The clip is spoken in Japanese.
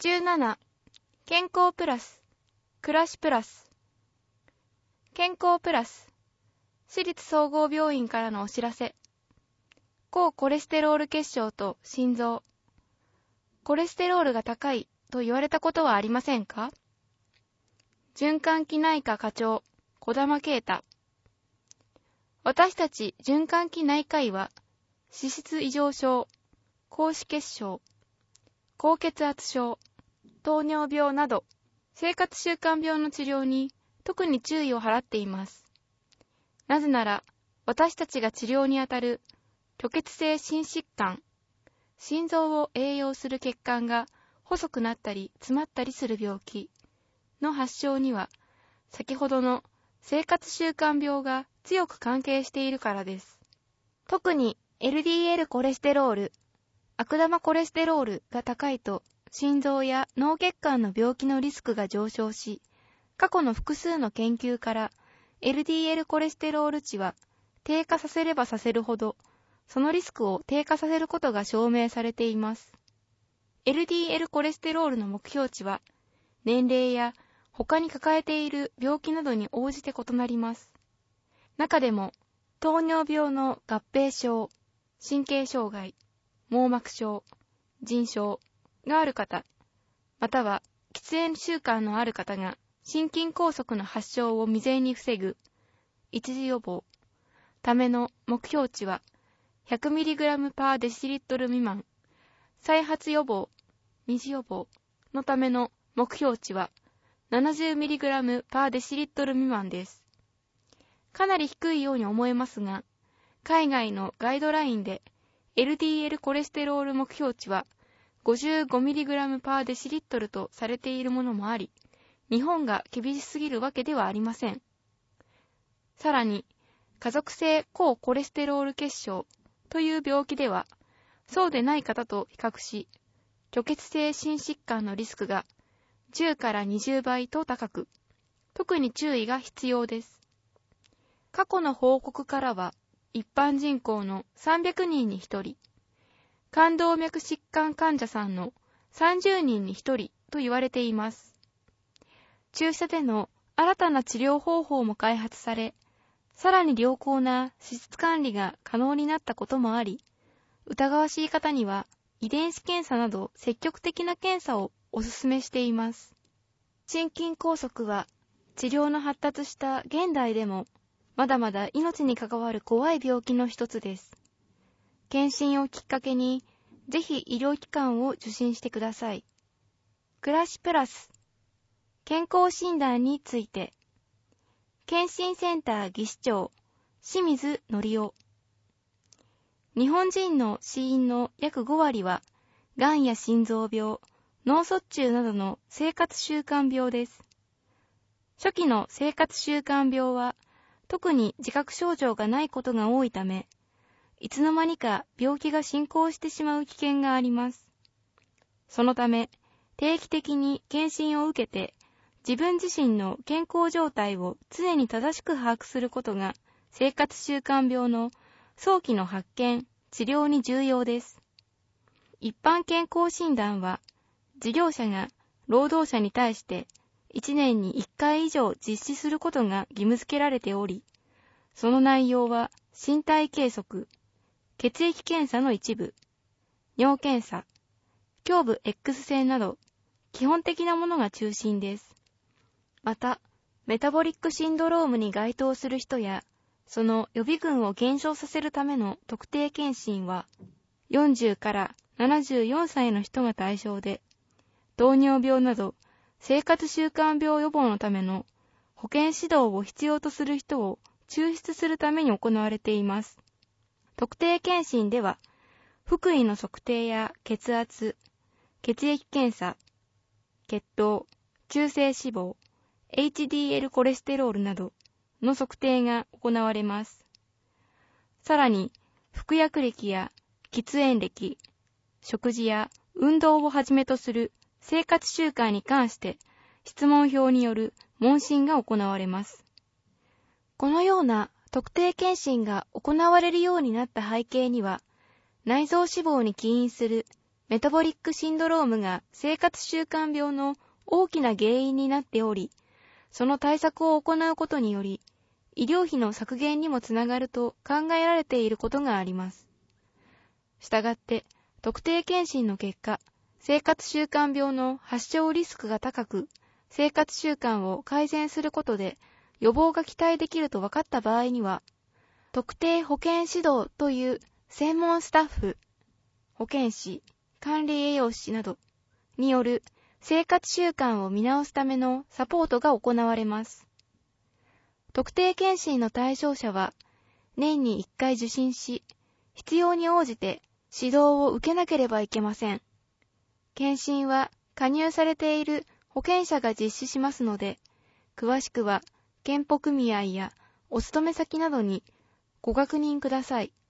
17健康プラス暮らしプラス健康プラス私立総合病院からのお知らせ。高コレステロール血症と心臓。コレステロールが高いと言われたことはありませんか？循環器内科課長児玉啓太。私たち循環器内科医は脂質異常症、高脂血症、高血圧症、糖尿病など生活習慣病の治療に特に注意を払っています。なぜなら私たちが治療にあたる虚血性心疾患、心臓を栄養する血管が細くなったり詰まったりする病気の発症には先ほどの生活習慣病が強く関係しているからです。特に LDL コレステロール、悪玉コレステロールが高いと心臓や脳血管の病気のリスクが上昇し、過去の複数の研究から LDL コレステロール値は低下させればさせるほどそのリスクを低下させることが証明されています。LDL コレステロールの目標値は年齢や他に抱えている病気などに応じて異なります。中でも糖尿病の合併症、神経障害、網膜症、腎症がある方、または喫煙習慣のある方が心筋梗塞の発症を未然に防ぐ一時予防ための目標値は 100mg パーデシリットル未満、再発予防、二次予防のための目標値は 70mg パーデシリットル未満です。かなり低いように思えますが、海外のガイドラインで LDL コレステロール目標値は 55mg パーデシリットルとされているものもあり、日本が厳しすぎるわけではありません。さらに、家族性高コレステロール血症という病気では、そうでない方と比較し、虚血性心疾患のリスクが10から20倍と高く、特に注意が必要です。過去の報告からは、一般人口の300人に1人、冠動脈疾患患者さんの30人に1人と言われています。注射での新たな治療方法も開発され、さらに良好な脂質管理が可能になったこともあり、疑わしい方には遺伝子検査など積極的な検査をお勧めしています。心筋梗塞は治療の発達した現代でもまだまだ命に関わる怖い病気の一つです。検診をきっかけにぜひ医療機関を受診してください。暮らしプラス健康診断について、検診センター技師長清水則夫。日本人の死因の約5割はがんや心臓病、脳卒中などの生活習慣病です。初期の生活習慣病は特に自覚症状がないことが多いため、いつの間にか病気が進行してしまう危険があります。そのため、定期的に検診を受けて、自分自身の健康状態を常に正しく把握することが、生活習慣病の早期の発見、治療に重要です。一般健康診断は、事業者が労働者に対して1年に1回以上実施することが義務付けられており、その内容は身体計測、血液検査の一部、尿検査、胸部 X 線など基本的なものが中心です。また、メタボリックシンドロームに該当する人や、その予備軍を減少させるための特定検診は、40から74歳の人が対象で、糖尿病など生活習慣病予防のための保健指導を必要とする人を抽出するために行われています。特定検診では、腹囲の測定や血圧、血液検査、血糖、中性脂肪、HDL コレステロールなどの測定が行われます。さらに、服薬歴や喫煙歴、食事や運動をはじめとする生活習慣に関して質問票による問診が行われます。このような特定検診が行われるようになった背景には、内臓脂肪に起因するメタボリックシンドロームが生活習慣病の大きな原因になっており、その対策を行うことにより、医療費の削減にもつながると考えられていることがあります。したがって、特定健診の結果、生活習慣病の発症リスクが高く、生活習慣を改善することで予防が期待できると分かった場合には、特定保健指導という専門スタッフ、保健師、管理栄養士などによる生活習慣を見直すためのサポートが行われます。特定健診の対象者は年に1回受診し、必要に応じて指導を受けなければいけません。健診は加入されている保険者が実施しますので、詳しくは健保組合やお勤め先などにご確認ください。